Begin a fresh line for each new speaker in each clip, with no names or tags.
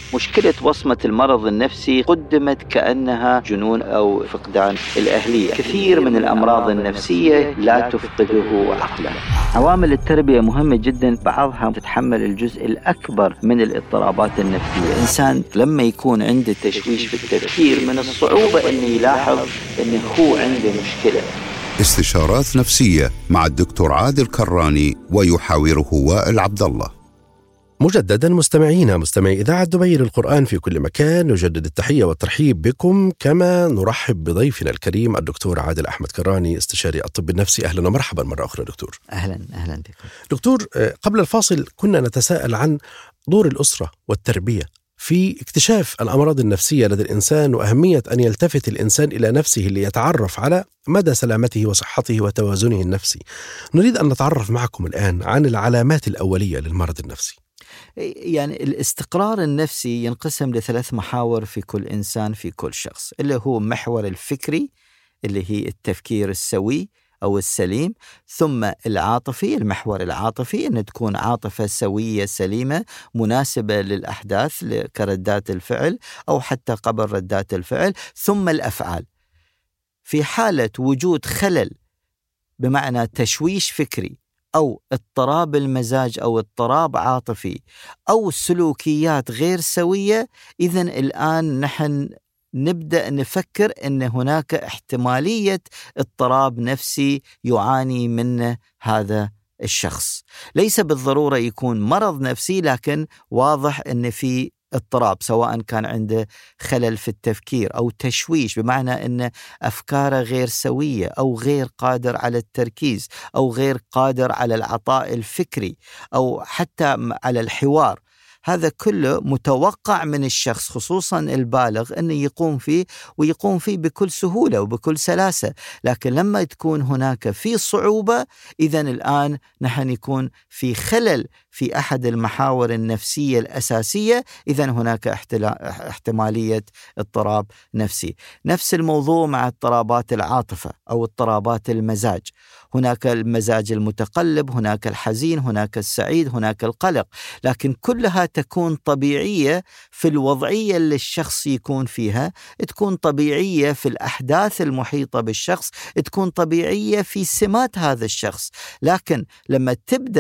مشكلة وصمة المرض النفسي قدمت كأنها جنون أو فقدان الأهلية. كثير من الأمراض النفسية لا تفقده عقله. عوامل التربية مهمة جدا، بعضها تتحمل الجزء الأكبر من الاضطرابات النفسية. الإنسان لما يكون عنده تشويش في التفكير من الصعوبة أنه يلاحظ أنه هو عنده مشكلة.
استشارات نفسية مع الدكتور عادل كراني ويحاوره وائل عبد الله.
مجددا مستمعي إذاعة دبي للقرآن في كل مكان، نجدد التحية والترحيب بكم، كما نرحب بضيفنا الكريم الدكتور عادل أحمد كراني، استشاري الطب النفسي. أهلا ومرحبا مرة أخرى دكتور.
أهلا بكم
دكتور. قبل الفاصل كنا نتساءل عن دور الأسرة والتربية في اكتشاف الأمراض النفسية لدى الإنسان، وأهمية أن يلتفت الإنسان إلى نفسه ليتعرف على مدى سلامته وصحته وتوازنه النفسي. نريد أن نتعرف معكم الآن عن العلامات الأولية للمرض النفسي.
يعني الاستقرار النفسي ينقسم ل3 محاور في كل إنسان، في كل شخص، اللي هو محور الفكري اللي هي التفكير السوي أو السليم، ثم العاطفي، المحور العاطفي أن تكون عاطفة سوية سليمة مناسبة للأحداث كردات الفعل أو حتى قبل ردات الفعل، ثم الأفعال. في حالة وجود خلل بمعنى تشويش فكري أو اضطراب المزاج أو اضطراب عاطفي أو سلوكيات غير سوية، إذن الآن نحن نبدأ نفكر أن هناك احتمالية اضطراب نفسي يعاني منه هذا الشخص. ليس بالضرورة يكون مرض نفسي، لكن واضح أن في اضطراب، سواء كان عنده خلل في التفكير أو تشويش بمعنى أن أفكاره غير سوية أو غير قادر على التركيز أو غير قادر على العطاء الفكري أو حتى على الحوار. هذا كله متوقع من الشخص خصوصا البالغ أنه يقوم فيه بكل سهولة وبكل سلاسة، لكن لما تكون هناك في صعوبة، إذن الآن نحن يكون في خلل في أحد المحاور النفسية الأساسية، إذن هناك احتمالية اضطراب نفسي. نفس الموضوع مع اضطرابات العاطفة أو اضطرابات المزاج. هناك المزاج المتقلب، هناك الحزين، هناك السعيد، هناك القلق، لكن كلها تكون طبيعية في الوضعية اللي الشخص يكون فيها، تكون طبيعية في الأحداث المحيطة بالشخص، تكون طبيعية في سمات هذا الشخص. لكن لما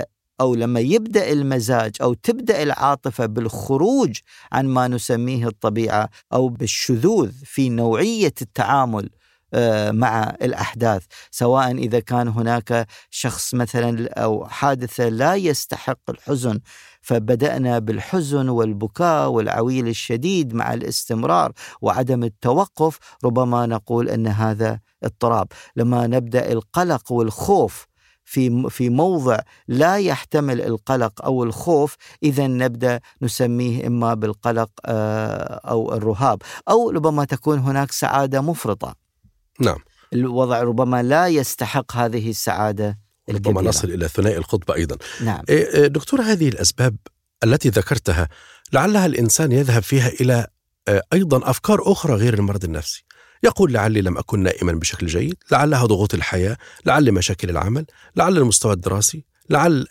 يبدأ المزاج أو تبدأ العاطفة بالخروج عن ما نسميه الطبيعة أو بالشذوذ في نوعية التعامل مع الأحداث، سواء إذا كان هناك شخص مثلا أو حادثة لا يستحق الحزن، فبدأنا بالحزن والبكاء والعويل الشديد مع الاستمرار وعدم التوقف، ربما نقول أن هذا اضطراب. لما نبدأ القلق والخوف في موضع لا يحتمل القلق أو الخوف، إذن نبدأ نسميه إما بالقلق أو الرهاب، أو ربما تكون هناك سعادة مفرطة.
نعم.
الوضع ربما لا يستحق هذه السعادة الكبيرة.
ربما نصل إلى ثنائي القطب أيضا.
نعم.
دكتور، هذه الأسباب التي ذكرتها لعلها الإنسان يذهب فيها إلى أيضا أفكار أخرى غير المرض النفسي. يقول لعلي لم أكن نائما بشكل جيد، لعلها ضغوط الحياة، لعل مشاكل العمل، لعل المستوى الدراسي، لعل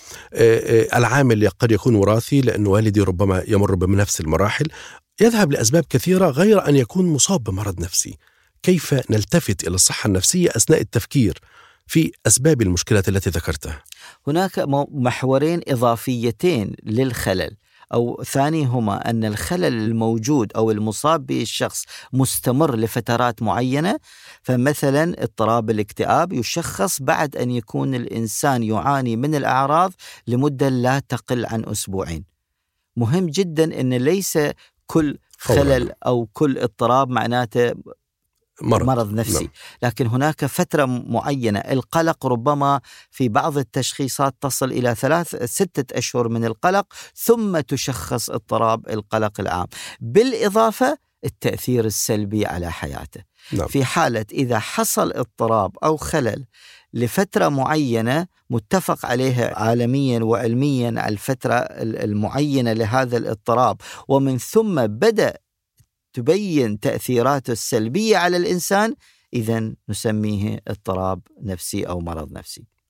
العامل قد يكون وراثي لأن والدي ربما يمر بنفس المراحل. يذهب لأسباب كثيرة غير أن يكون مصاب بمرض نفسي. كيف نلتفت إلى الصحة النفسية أثناء التفكير في أسباب المشكلات التي ذكرتها؟
هناك محورين إضافيتين للخلل، أو ثانيهما أن الخلل الموجود أو المصاب به الشخص مستمر لفترات معينة. فمثلا اضطراب الاكتئاب يشخص بعد أن يكون الإنسان يعاني من الأعراض لمدة لا تقل عن 2 أسبوع. مهم جدا أن ليس كل خلل أو كل اضطراب معناته مرض نفسي.
نعم.
لكن هناك فترة معينة. القلق ربما في بعض التشخيصات تصل إلى 6 أشهر من القلق، ثم تشخص اضطراب القلق العام، بالإضافة التأثير السلبي على حياته.
نعم.
في حالة إذا حصل اضطراب أو خلل لفترة معينة متفق عليها عالميا وعلميا على الفترة المعينة لهذا الاضطراب، ومن ثم بدأ تبين تأثيراته السلبية على الإنسان، إذن نسميه اضطراب نفسي أو مرض نفسي.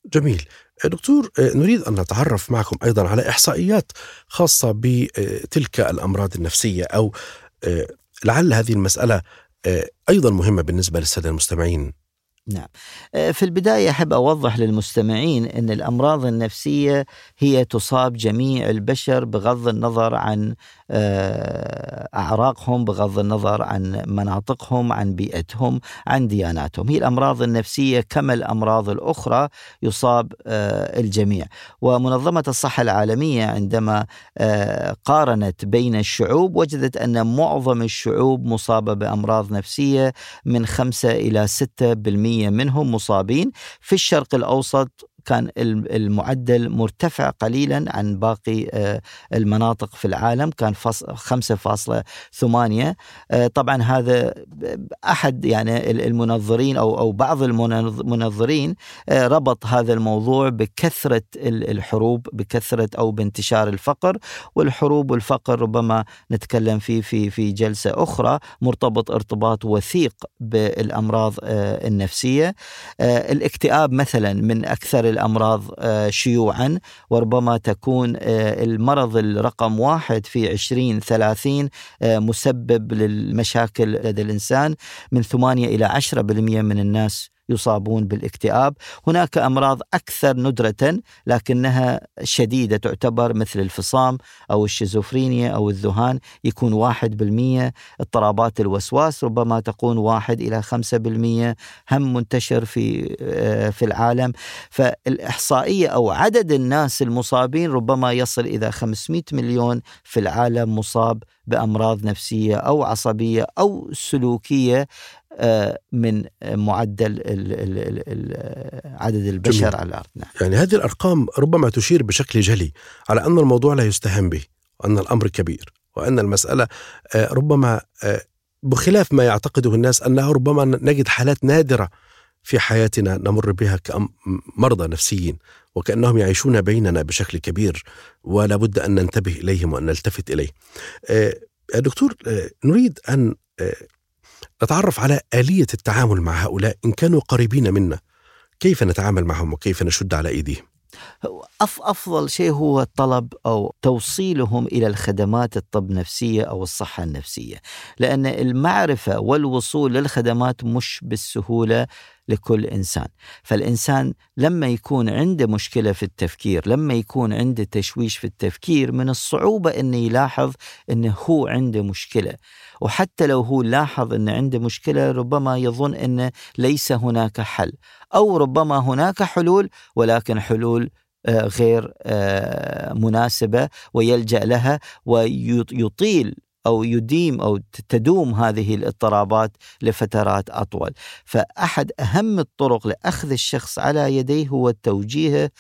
جميل. دكتور، نريد أن نتعرف معكم أيضا على إحصائيات خاصة بتلك الأمراض النفسية، أو لعل هذه المسألة أيضا مهمة بالنسبة للسادة المستمعين.
نعم. في البداية أحب أوضح للمستمعين أن الأمراض النفسية هي تصاب جميع البشر بغض النظر عن أعراقهم، بغض النظر عن مناطقهم، عن بيئتهم، عن دياناتهم. هي الأمراض النفسية كما الأمراض الأخرى يصاب الجميع. ومنظمة الصحة العالمية عندما قارنت بين الشعوب وجدت أن معظم الشعوب مصابة بأمراض نفسية، من 5 إلى 6% منهم مصابين. في الشرق الأوسط كان المعدل مرتفع قليلا عن باقي المناطق في العالم، كان 5.8. طبعا هذا أحد يعني المنظرين أو بعض المنظرين ربط هذا الموضوع بكثرة الحروب، بكثرة أو بانتشار الفقر. والحروب والفقر ربما نتكلم في جلسة أخرى، مرتبط ارتباط وثيق بالأمراض النفسية. الاكتئاب مثلا من أكثر الأمراض شيوعا، وربما تكون المرض الرقم 1 في 2030 مسبب للمشاكل لدى الإنسان. من 8 إلى 10% من الناس يصابون بالاكتئاب. هناك أمراض أكثر ندرة لكنها شديدة تعتبر، مثل الفصام أو الشيزوفرينيا أو الذهان، يكون 1%. اضطرابات الوسواس ربما تكون 1 إلى 5%، هم منتشر في العالم. فالإحصائية أو عدد الناس المصابين ربما يصل إلى 500 مليون في العالم مصاب بأمراض نفسية أو عصبية أو سلوكية من معدل عدد البشر
جميل.
على الأرض. نعم.
يعني هذه الأرقام ربما تشير بشكل جلي على أن الموضوع لا يستهان به، وأن الأمر كبير، وأن المسألة ربما بخلاف ما يعتقده الناس أنها ربما نجد حالات نادرة في حياتنا نمر بها كمرضى نفسيين، وكأنهم يعيشون بيننا بشكل كبير، ولا بد أن ننتبه إليهم وأن نلتفت إليه. دكتور، نريد أن نتعرف على آلية التعامل مع هؤلاء إن كانوا قريبين منا. كيف نتعامل معهم وكيف نشد على أيديهم؟
أفضل شيء هو الطلب أو توصيلهم إلى الخدمات الطب النفسية أو الصحة النفسية، لأن المعرفة والوصول للخدمات مش بالسهولة لكل إنسان. فالإنسان لما يكون عنده مشكلة في التفكير، لما يكون عنده تشويش في التفكير، من الصعوبة أنه يلاحظ أنه هو عنده مشكلة. وحتى لو هو لاحظ أنه عنده مشكلة ربما يظن أنه ليس هناك حل، أو ربما هناك حلول ولكن حلول غير مناسبة، ويلجأ لها ويطيل أو يديم أو تدوم هذه الاضطرابات لفترات أطول. فأحد أهم الطرق لأخذ الشخص على يديه هو التوجيه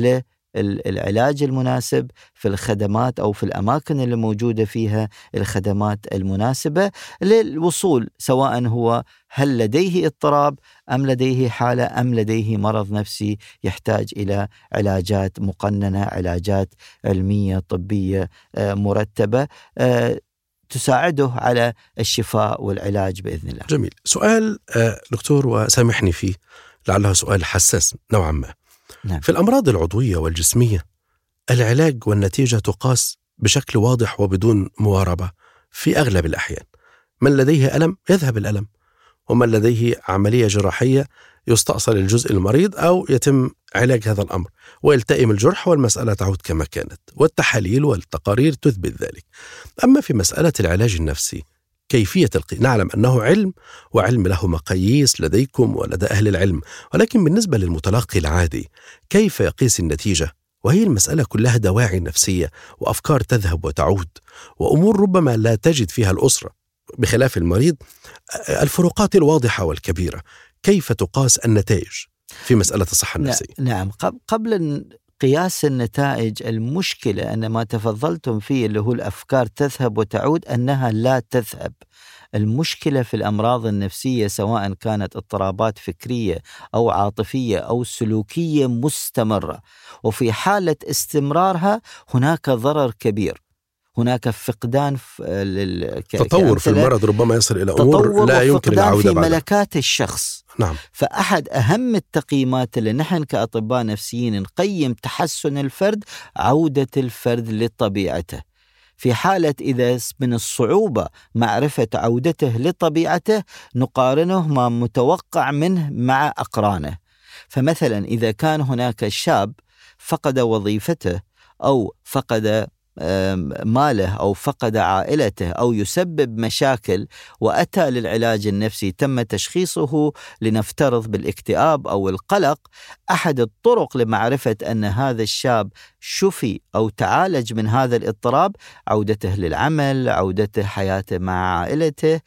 للعلاج المناسب في الخدمات أو في الأماكن اللي موجودة فيها الخدمات المناسبة للوصول، سواء هو هل لديه اضطراب أم لديه حالة أم لديه مرض نفسي يحتاج إلى علاجات مقننة، علاجات علمية طبية مرتبة تساعده على الشفاء والعلاج بإذن الله.
جميل. سؤال دكتور، وسامحني فيه، لعله سؤال حساس نوعا ما.
نعم.
في الأمراض العضوية والجسمية العلاج والنتيجة تقاس بشكل واضح وبدون مواربة في أغلب الأحيان. من لديه ألم يذهب الألم، ومن لديه عملية جراحية يستأصل الجزء المريض أو يتم علاج هذا الأمر ويلتئم الجرح والمسألة تعود كما كانت، والتحاليل والتقارير تثبت ذلك. أما في مسألة العلاج النفسي كيفية نعلم أنه علم، وعلم له مقاييس لديكم ولدى أهل العلم، ولكن بالنسبة للمتلقي العادي كيف يقيس النتيجة؟ وهي المسألة كلها دواعي نفسية وأفكار تذهب وتعود، وأمور ربما لا تجد فيها الأسرة بخلاف المريض الفروقات الواضحة والكبيرة. كيف تقاس النتائج في مسألة الصحة النفسية؟
نعم. قبل قياس النتائج، المشكلة أن ما تفضلتم فيه اللي هو الأفكار تذهب وتعود، أنها لا تذهب. المشكلة في الأمراض النفسية سواء كانت اضطرابات فكرية أو عاطفية أو سلوكية مستمرة، وفي حالة استمرارها هناك ضرر كبير، هناك فقدان
تطور في المرض ربما يصل إلى أمور لا يمكن العودة
في
بعدها.
ملكات الشخص.
نعم.
فأحد أهم التقييمات اللي نحن كأطباء نفسيين نقيم تحسن الفرد عودة الفرد لطبيعته. في حالة إذا من الصعوبة معرفة عودته لطبيعته نقارنه ما متوقع منه مع أقرانه. فمثلا إذا كان هناك شاب فقد وظيفته أو فقد ماله أو فقد عائلته أو يسبب مشاكل وأتى للعلاج النفسي تم تشخيصه لنفترض بالاكتئاب أو القلق، أحد الطرق لمعرفة أن هذا الشاب شفي أو تعالج من هذا الاضطراب عودته للعمل، عودته حياته مع عائلته،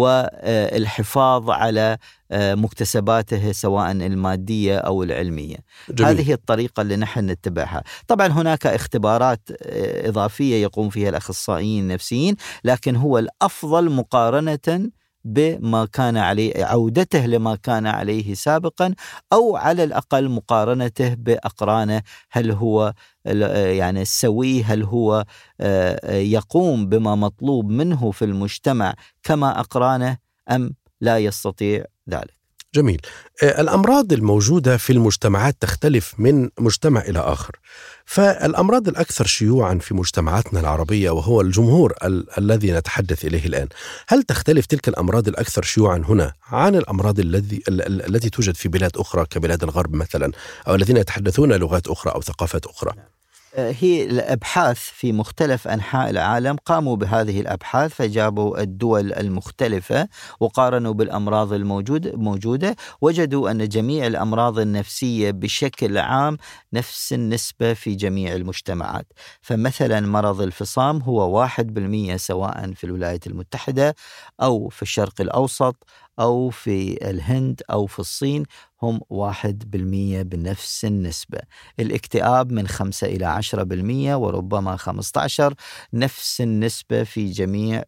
والحفاظ على مكتسباته سواء المادية أو العلمية. جميل. هذه الطريقة اللي نحن نتبعها. طبعا هناك اختبارات إضافية يقوم فيها الأخصائيين النفسيين، لكن هو الأفضل مقارنة بما كان عليه، عودته لما كان عليه سابقا، أو على الأقل مقارنته بأقرانه. هل هو يعني السوي؟ هل هو يقوم بما مطلوب منه في المجتمع كما أقرانه أم لا يستطيع ذلك؟
جميل. الأمراض الموجودة في المجتمعات تختلف من مجتمع إلى آخر. فالأمراض الأكثر شيوعا في مجتمعاتنا العربية وهو الجمهور الذي نتحدث إليه الآن، هل تختلف تلك الأمراض الأكثر شيوعا هنا عن الأمراض التي توجد في بلاد أخرى كبلاد الغرب مثلا، أو الذين يتحدثون لغات أخرى أو ثقافات أخرى؟
هي الأبحاث في مختلف أنحاء العالم قاموا بهذه الأبحاث، فجابوا الدول المختلفة وقارنوا بالأمراض الموجودة، وجدوا أن جميع الأمراض النفسية بشكل عام نفس النسبة في جميع المجتمعات. فمثلا مرض الفصام هو 1% سواء في الولايات المتحدة أو في الشرق الأوسط أو في الهند أو في الصين، هم 1% بنفس النسبة. الاكتئاب من 5 إلى 10% وربما 15، نفس النسبة في جميع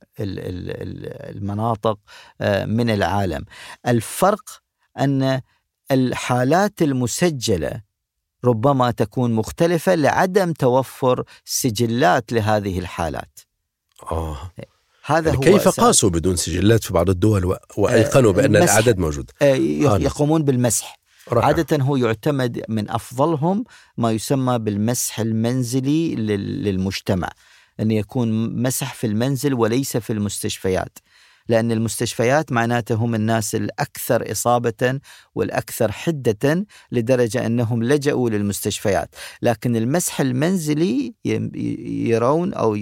المناطق من العالم. الفرق أن الحالات المسجلة ربما تكون مختلفة لعدم توفر سجلات لهذه الحالات.
هذا يعني كيف قاسوا بدون سجلات في بعض الدول وأيقنوا بأن العدد موجود؟
يقومون بالمسح. عادة هو يعتمد من أفضلهم ما يسمى بالمسح المنزلي للمجتمع، أن يكون مسح في المنزل وليس في المستشفيات، لأن المستشفيات معناته هم الناس الأكثر إصابة والأكثر حدة لدرجة أنهم لجأوا للمستشفيات. لكن المسح المنزلي يرون أو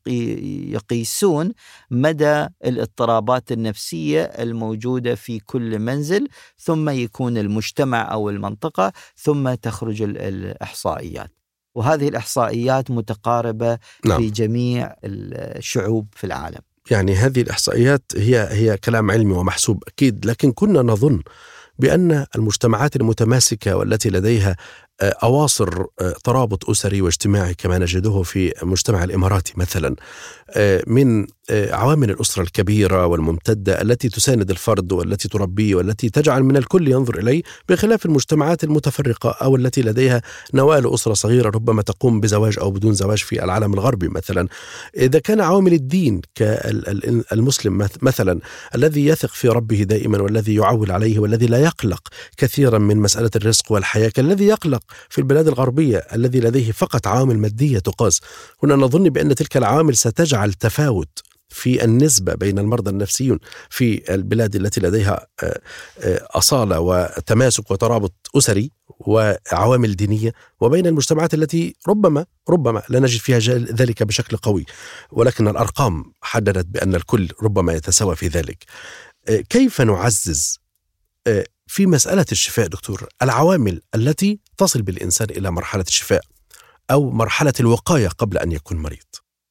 يقيسون مدى الاضطرابات النفسية الموجودة في كل منزل، ثم يكون المجتمع أو المنطقة، ثم تخرج الإحصائيات. وهذه الإحصائيات متقاربة في جميع الشعوب في العالم.
يعني هذه الإحصائيات هي كلام علمي ومحسوب أكيد، لكن كنا نظن بأن المجتمعات المتماسكة والتي لديها أواصر ترابط أسري واجتماعي كما نجده في المجتمع الإماراتي مثلا، من عوامل الأسرة الكبيرة والممتدة التي تساند الفرد والتي تربيه والتي تجعل من الكل ينظر إليه، بخلاف المجتمعات المتفرقة أو التي لديها نواة أسرة صغيرة ربما تقوم بزواج أو بدون زواج في العالم الغربي مثلا. إذا كان عوامل الدين كالمسلم مثلا الذي يثق في ربه دائما والذي يعول عليه والذي لا يقلق كثيرا من مسألة الرزق والحياة كالذي يقلق في البلاد الغربية الذي لديه فقط عوامل مادية تقاس، هنا نظن بأن تلك العوامل ستجعل تفاوت في النسبة بين المرضى النفسيون في البلاد التي لديها أصالة وتماسك وترابط أسري وعوامل دينية، وبين المجتمعات التي ربما لا نجد فيها ذلك بشكل قوي، ولكن الأرقام حددت بأن الكل ربما يتساوى في ذلك. كيف نعزز في مسألة الشفاء دكتور العوامل التي تصل بالإنسان إلى مرحلة الشفاء أو مرحلة الوقاية قبل أن يكون مريض؟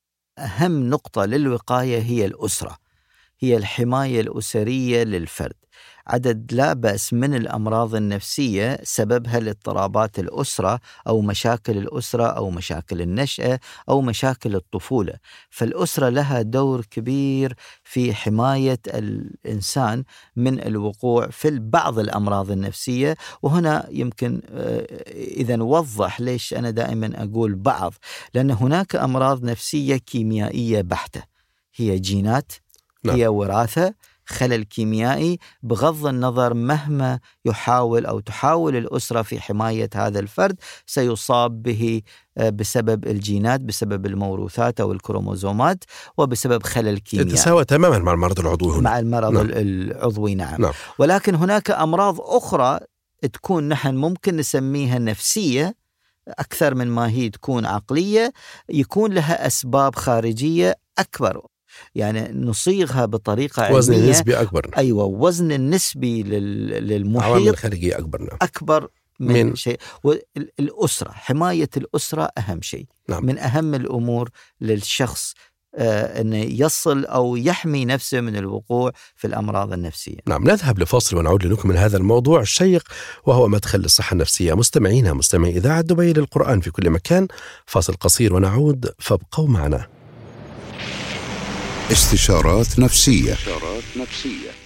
أهم نقطة للوقاية هي الأسرة، هي الحماية الأسرية للفرد. عدد لا بأس من الأمراض النفسية سببها الاضطرابات الأسرة أو مشاكل الأسرة أو مشاكل النشأة أو مشاكل الطفولة. فالأسرة لها دور كبير في حماية الإنسان من الوقوع في بعض الأمراض النفسية. وهنا يمكن إذا نوضح ليش أنا دائما أقول بعض، لأن هناك أمراض نفسية كيميائية بحتة، هي جينات، هي وراثة، خلل كيميائي، بغض النظر مهما يحاول أو تحاول الأسرة في حماية هذا الفرد سيصاب به بسبب الجينات، بسبب الموروثات أو الكروموزومات، وبسبب خلل كيميائي.
يتساوى تماما مع المرض العضوي هنا.
مع المرض العضوي نعم. ولكن هناك أمراض أخرى تكون نحن ممكن نسميها نفسية أكثر من ما هي تكون عقلية، يكون لها أسباب خارجية أكبر، يعني نصيغها بطريقة علمية.
وزن النسبي أكبر.
أيوة، وزن النسبي للمحيط
عوامل خارجية أكبر. نعم.
أكبر من شيء. والأسرة، حماية الأسرة أهم شيء.
نعم.
من أهم الأمور للشخص أنه يصل أو يحمي نفسه من الوقوع في الأمراض النفسية.
نعم. نذهب لفاصل ونعود لنكمل هذا الموضوع الشيق وهو مدخل للصحة النفسية. مستمعي إذاعة دبي للقرآن في كل مكان، فاصل قصير ونعود، فابقوا معنا.
استشارات نفسية.